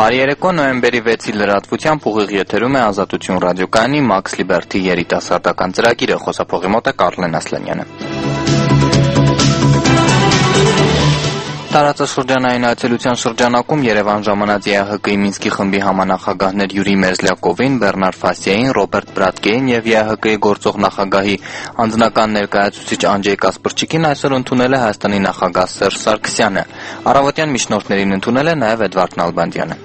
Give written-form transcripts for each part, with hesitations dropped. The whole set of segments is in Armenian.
Բարի երեկո, նոյեմբերի 6-ի լրատվությամբ ուղիղ եթերում է Ազատություն ռադիոկայանի Max Liberty երիտասարդական ծրագիրը, խոսափողի մոտ է Կարլեն Ասլանյանը։ Տարածաշրջանային այցելության շրջանակում Երևան ժամանած ԵԱՀԿ-ի Մինսկի խմբի համանախագահներ Յուրի Մերզլյակովին, Բեռնար Ֆասիային, Ռոբերտ Բրատկեին եւ ԵԱՀԿ-ի գործող նախագահի անձնական ներկայացուցիչ Անջեյ Կասպրչիկին այսօր ընդունել է Հայաստանի նախագահ Սերժ Սարգսյանը։ Առավոտյան միջնորդներին ընդունել է նաեւ Էդվարդ Նալբանդյանը։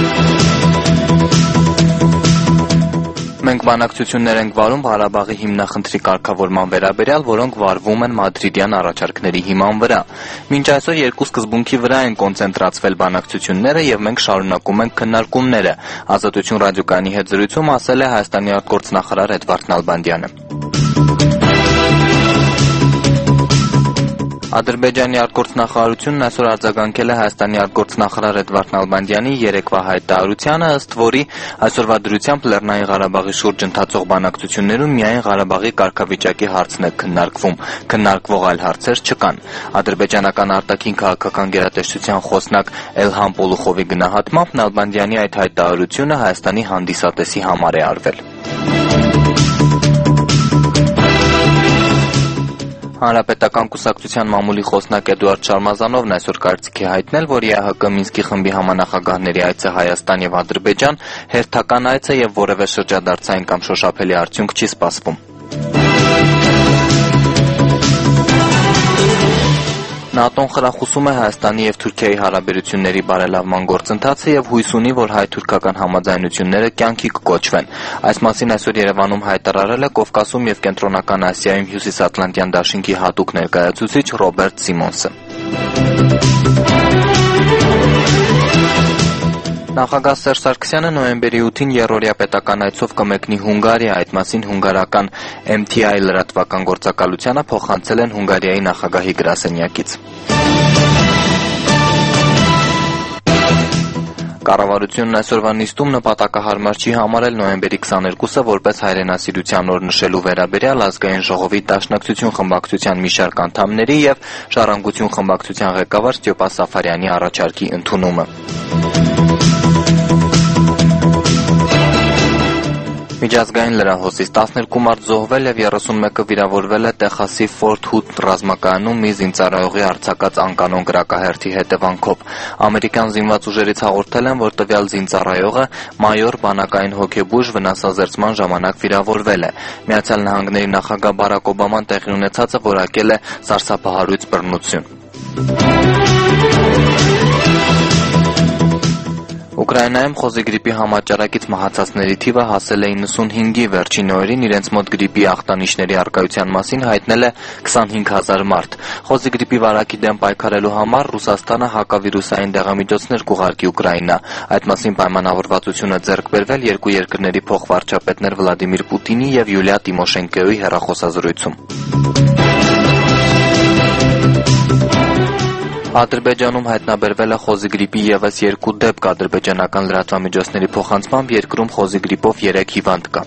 Մենք բանակցություններ ենք վարում Ղարաբաղի հիմնախնդրի կարգավորման վերաբերյալ, որոնք վարվում են մադրիդյան առաջարկների հիման վրա։ Մինչ այսօր երկու սկզբունքի վրա են կոնցենտրացվել բանակցությունները եւ մենք շարունակում ենք քննարկումները, Ազատություն ռադիոկայանի հետ զրույցում ասել է Հայաստանի արտգործնախարար Էդվարդ Նալբանդյանը։ Ադրբեջանի արտգործնախարարությունն այսօր արձագանքել է Հայաստանի արտգործնախարար Էդվարդ Նալբանդյանի երեկվա հայտարարությանը, ըստ որի այսօրվա դրությամբ Լեռնային Ղարաբաղի շուրջ ընթացող բանակցություններում միայն Ղարաբաղի կարգավիճակի հարցն է քննարկվում, քննարկվող այլ հարցեր չկան։ Ադրբեջանական արտաքին քաղաքական գերատեսչության խոսնակ Էլհամ Պոլուխովի գնահատմամբ Նալբանդյանի այդ հայտարարությունը Հայաստանի հանդիսատեսի համար է արվել։ Հանրապետական կուսակցության մամուլի խոսնակ Էդուարդ Շարմազանովն այսօր կարծիք է հայտնել, որ ԵԱՀԿ Մինսկի խմբի համանախագահների այցը Հայաստան եւ Ադրբեջան հերթական այց է եւ որևէ շրջադարձային կամ շոշափելի արդյունք չի սպասվում։ ՆԱՏՕ-ն խրախուսում է Հայաստանի եւ Թուրքիայի հարաբերությունների բարելավման գործընթացը եւ հույս ունի, որ հայ-թուրքական համաձայնությունները կյանքի կկոչվեն։ Այս մասին այսօր Երևանում հայտարարել է Կովկասում եւ Կենտրոնական Ասիայում Հյուսիսատլանտյան դաշինքի հատուկ ներկայացուցիչ Ռոբերտ Սիմոնսը։ Նախագահ Սերժ Սարգսյանը նոյեմբերի 8-ին երրորդյա պետական այցով կմեկնի Հունգարիա, այդ մասին հունգարական MTI լրատվական գործակալությանը փոխանցել են Հունգարիայի նախագահի գրասենյակից։ Կառավարությունն այսօրվա նիստում նպատակահարմար չի համարել նոյեմբերի 22-ը որպես հայրենասիրության օր նշելու վերաբերյալ Ազգային ժողովի Դաշնակցություն խմբակցության մի շարք անդամների եւ Ժառանգություն խմբակցության ղեկավար Ստյոպա Սաֆարյանի առաջարկի ընդունումը։ Միջազգային լրահոսից 12 մարդ զոհվել եւ 31-ը վիրավորվել է Տեխասի Ֆորթ Հուդ ռազմակայանում մի զինծառայողի արձակած անկանոն կրակահերթի հետևանքով։ Ամերիկյան զինված ուժերից հաղորդել են, որ տվյալ զինծառայողը մայոր բանակային հոգեբույժ վնասազերծման ժամանակ վիրավորվել է։ Միացյալ Նահանգների նախագահ Բարակ Օբաման տեղի ունեցածը որակել է սարսափահարույց բռնություն։ Ուկրաինայում խոզի գրիպի համաճարակից մահացածների թիվը հասել է 95-ի, վերջին օրերին իրենց մոտ գրիպի ախտանիշների առկայության մասին հայտնել է 25,000 մարդ։ Խոզի գրիպի վարակի դեմ պայքարելու համար Ռուսաստանը հակավիրուսային դեղամիջոցներ կուղարկի Ուկրաինա։ Այդ մասին պայմանավորվածություն է ձեռք բերվել երկու երկրների փոխվարչապետներ Վլադիմիր Պուտինի եւ Յուլիա Տիմոշենկոյի հեռախոսազրույցում։ Ադրբեջանում հայտնաբերվել է խոզի գրիպի ևս 2 դեպք, ադրբեջանական լրատվամիջոցների փոխանցմամբ երկրում խոզի գրիպով 3 հիվանդ կա։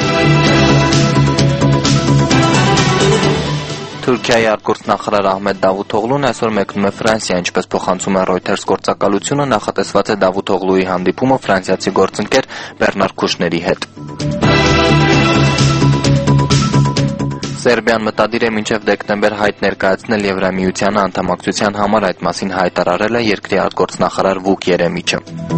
Թուրքիայի արտգործնախարար Ահմեդ Դավութօղլուն այսօր մեկնում է Ֆրանսիա, ինչպես փոխանցում է Reuters գործակալությունը, նախատեսված է Դավութօղլուի հանդիպումը ֆրանսիացի գործընկեր Բեռնար Քուշների հետ։ Սերբիան մտադիր է մինչև դեկտեմբեր հայտ ներկայացնել Եվրամիությանը անդամակցության համար, այդ մասին հայտարարել է երկրի արտգործնախարար Վուկ Երեմիչը։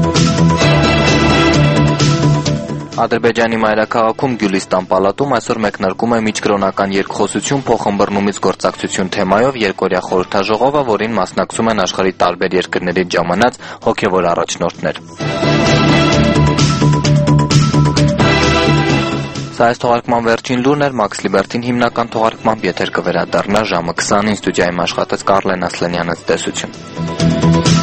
Ադրբեջանի մայրաքաղաքում Գյուլիստան պալատում այսօր մեկնարկում է միջկրոնական երկխոսություն փոխըմբռնումից գործակցություն թեմայով երկօրյա խորհրդաժողովը, որին մասնակցում են աշխարհի տարբեր երկրներից ժամանած հոգևոր առաջնորդներ։ Սա այս թողարկման վերջին լուրն էր, Max Liberty-ն հիմնական թողարկմամբ եթեր կվերադառնա ժամը 20-ին, ստուդիայում աշխատեց Կարլեն Ասլանյանը, ցտեսություն։